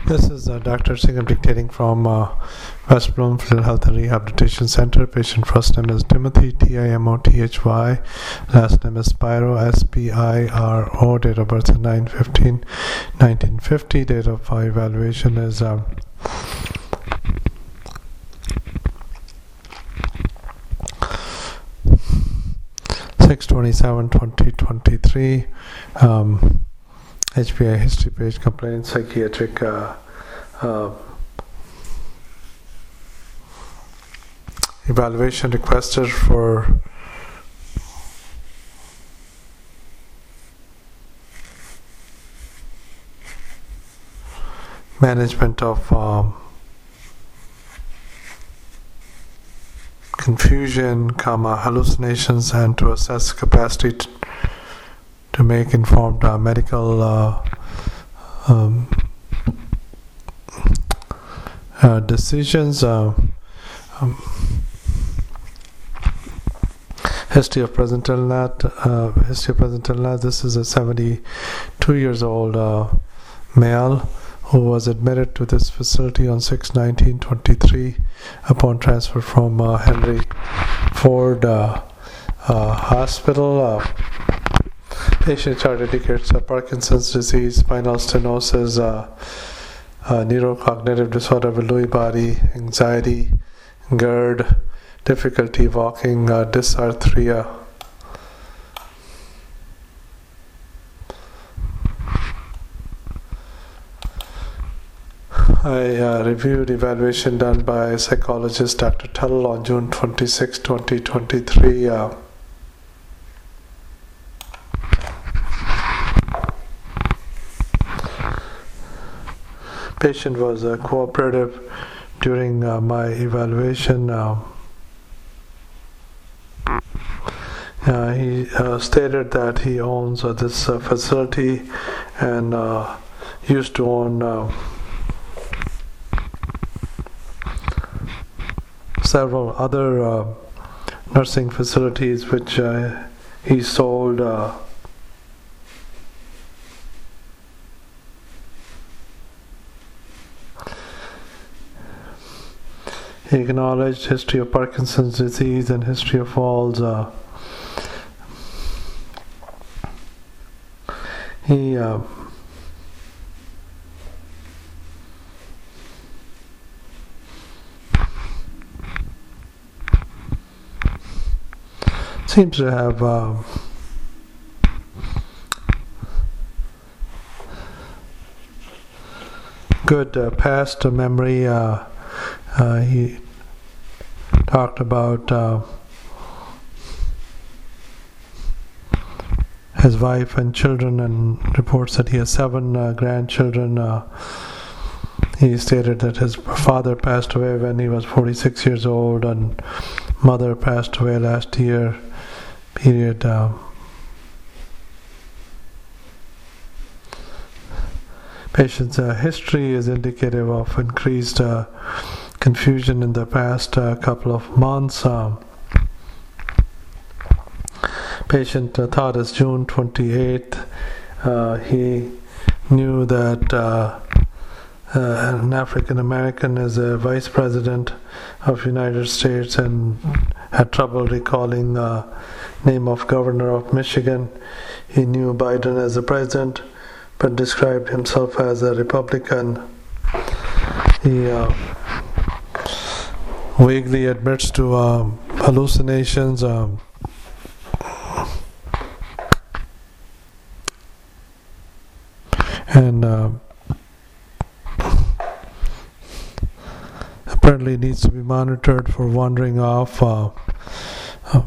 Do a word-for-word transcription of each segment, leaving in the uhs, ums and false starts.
This is uh, Doctor Singh. I'm dictating from uh, West Bloomfield Health and Rehabilitation Center. Patient first name is Timothy, T I M O T H Y. Last name is Spiro, S P I R O. Date of birth is nine fifteen nineteen fifty. Date of uh, evaluation is um, six twenty-seven twenty twenty-three. Um, H P I history page, complaint, psychiatric uh, uh, evaluation requested for management of um, confusion, comma, hallucinations, and to assess capacity t- to make informed uh, medical uh, um, uh, decisions. Uh, um, history of present illness. Uh, history of present illness. This is a seventy-two years old uh, male who was admitted to this facility on six nineteen twenty-three upon transfer from uh, Henry Ford uh, uh, Hospital. Uh, Patient chart indicates uh, Parkinson's disease, spinal stenosis, uh, uh, neurocognitive disorder with Lewy body, anxiety, GERD, difficulty walking, uh, dysarthria. I uh, reviewed evaluation done by psychologist Doctor Tuttle on June twenty-sixth twenty twenty-three. Uh, Patient was uh, cooperative during uh, my evaluation. Uh, uh, he uh, stated that he owns uh, this uh, facility and uh, used to own uh, several other uh, nursing facilities which uh, he sold. Uh, He acknowledged history of Parkinson's disease and history of falls. Uh, he uh, seems to have uh, good uh, past memory. Uh, Uh, he talked about uh, his wife and children and reports that he has seven uh, grandchildren. Uh, he stated that his father passed away when he was forty-six years old and mother passed away last year period. Uh, patient's uh, history is indicative of increased uh, confusion in the past uh, couple of months. Um, patient uh, thought is June twenty-eighth. Uh, he knew that uh, uh, an African American is a vice president of United States and had trouble recalling uh, name of governor of Michigan. He knew Biden as a president, but described himself as a Republican. He uh, vaguely admits to um, hallucinations. Um, and uh, apparently needs to be monitored for wandering off. Uh, um,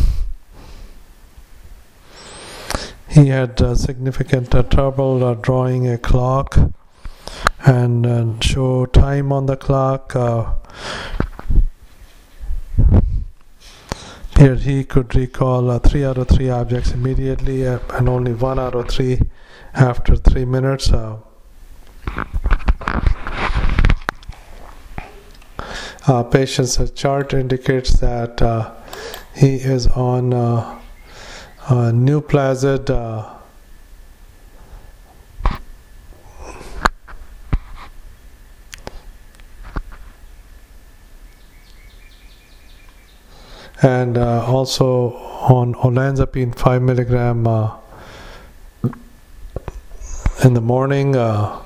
he had uh, significant uh, trouble uh, drawing a clock and uh, show time on the clock. Uh, Here he could recall uh, three out of three objects immediately uh, and only one out of three after three minutes. Uh, uh, patient's uh, chart indicates that uh, he is on uh, uh, Nuplazid uh, and uh, also on olanzapine five milligram uh, in the morning. Uh,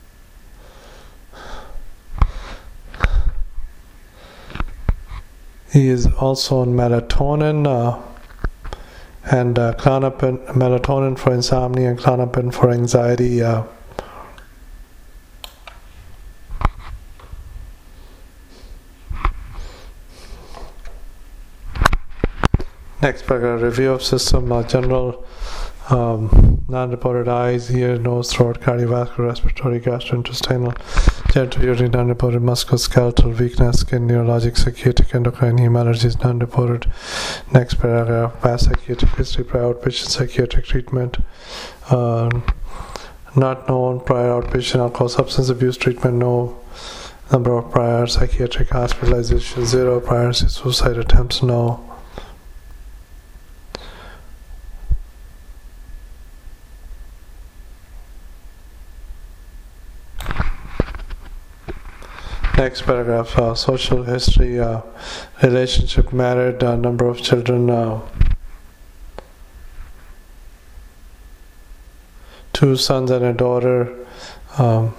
he is also on melatonin uh, and uh, Klonopin, melatonin for insomnia and Klonopin for anxiety. Uh, Next paragraph, review of system, uh, general, um, non-reported eyes, ear, nose, throat, cardiovascular, respiratory, gastrointestinal, genitourinary, non-reported, musculoskeletal, weakness, skin, neurologic, psychiatric, endocrine, heme allergies, non-reported. Next paragraph, past psychiatric history, prior outpatient psychiatric treatment, uh, not known, prior outpatient alcohol substance abuse treatment, no. Number of prior psychiatric hospitalizations, zero. Prior suicide attempts, no. Next paragraph, uh, social history, uh, relationship, married, uh, number of children, uh, two sons and a daughter, um,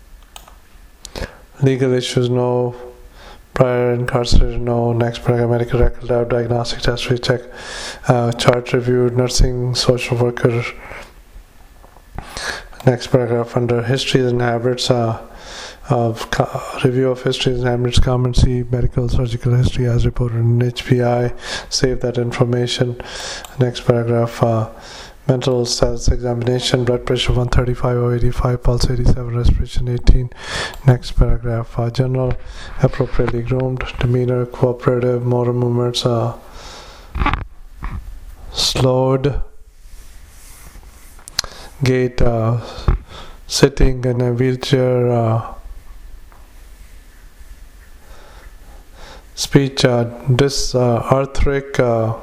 legal issues, no. Prior incarcerated, no. Next paragraph, medical record lab, diagnostic test recheck, uh, chart review, nursing, social worker. Next paragraph, under histories and habits, uh, of uh, review of histories and habits, comment, see medical surgical history as reported in H P I, save that information. Next paragraph, uh, mental status examination, blood pressure one thirty-five over eighty-five, pulse eighty-seven, respiration eighteen. Next paragraph, uh, general, appropriately groomed, demeanor, cooperative, motor movements, uh, slowed, gait, uh, sitting in a wheelchair, uh, speech, uh, dysarthric, uh,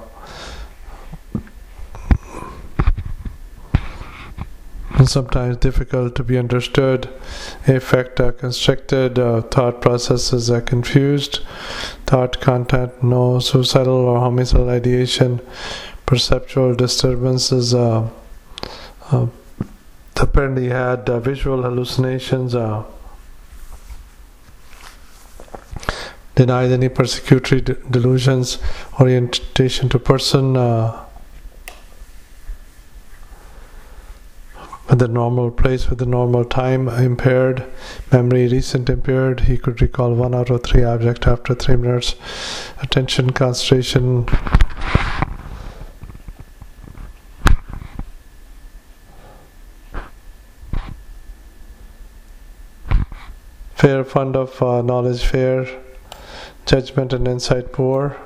and sometimes difficult to be understood, affect uh, constricted, uh, thought processes are confused, thought content, no. Suicidal or homicidal ideation, perceptual disturbances, uh, uh, apparently had uh, visual hallucinations, uh, denied any persecutory de- delusions, orientation to person uh, with the normal place, with the normal time, impaired, memory recent impaired, he could recall one out of three objects after three minutes, attention, concentration, fair, fund of uh, knowledge fair, judgment and insight poor.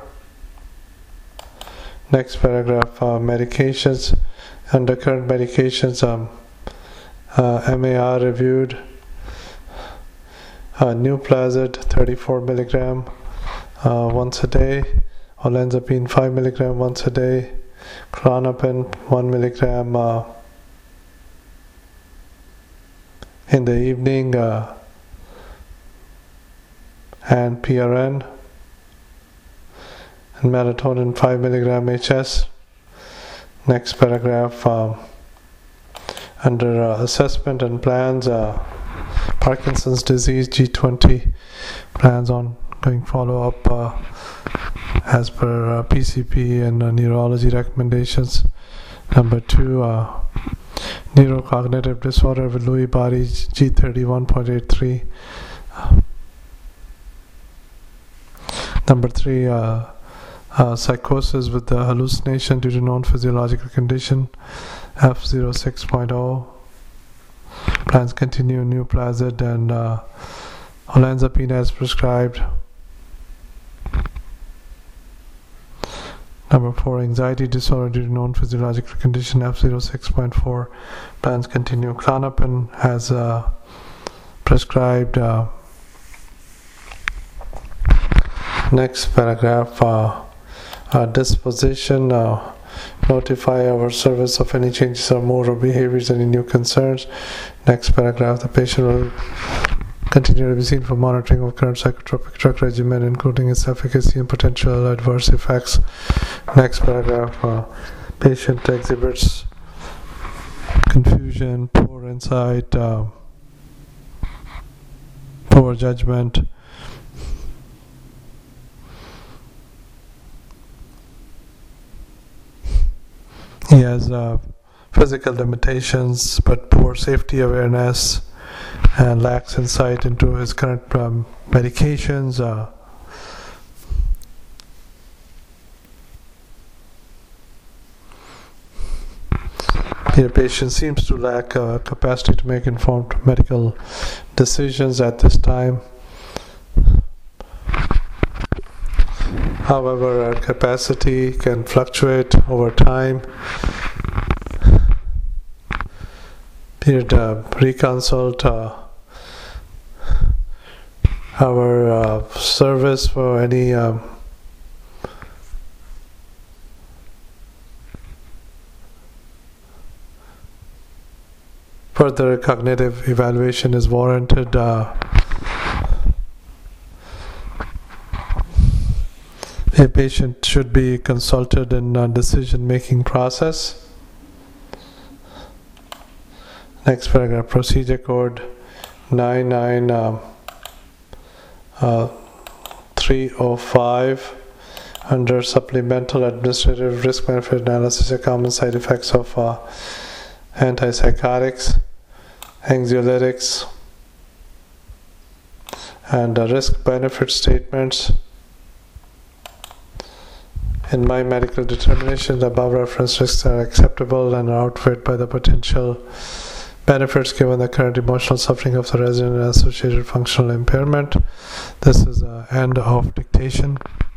Next paragraph, uh, medications. Under current medications, um, uh, M A R reviewed, uh, Nuplazid thirty-four milligram uh, once a day, olanzapine five milligram once a day, Klonopin one milligram uh, in the evening, uh, and P R N, and melatonin five milligram H S. Next paragraph, um, under uh, assessment and plans, uh, Parkinson's disease G twenty, plans on going follow-up uh, as per uh, P C P and uh, neurology recommendations. Number two, uh, neurocognitive disorder with Lewy body G thirty-one point eight three. Number three, uh, uh, psychosis with the hallucination due to known physiological condition, F zero six point zero. Plans continue Nuplazid and uh, olanzapine as prescribed. Number four, anxiety disorder due to known physiological condition, F zero six point four. Plans continue Klonopin as uh, prescribed. Uh, Next paragraph, uh, uh, disposition, uh, notify our service of any changes or mood or behaviors, any new concerns. Next paragraph, the patient will continue to be seen for monitoring of current psychotropic drug regimen, including its efficacy and potential adverse effects. Next paragraph, uh, patient exhibits confusion, poor insight, uh, poor judgment. He has uh, physical limitations but poor safety awareness and lacks insight into his current um, medications. Uh, the patient seems to lack uh, capacity to make informed medical decisions at this time. However, our capacity can fluctuate over time. Period uh, reconsult uh, our uh, service for any um, further cognitive evaluation is warranted. Uh, a patient should be consulted in a decision-making process. Next paragraph, procedure code nine nine three oh five under supplemental administrative risk benefit analysis of common side effects of uh, antipsychotics, anxiolytics, and uh, risk benefit statements. In my medical determination, the above reference risks are acceptable and are outweighed by the potential benefits given the current emotional suffering of the resident and associated functional impairment. This is the end of dictation.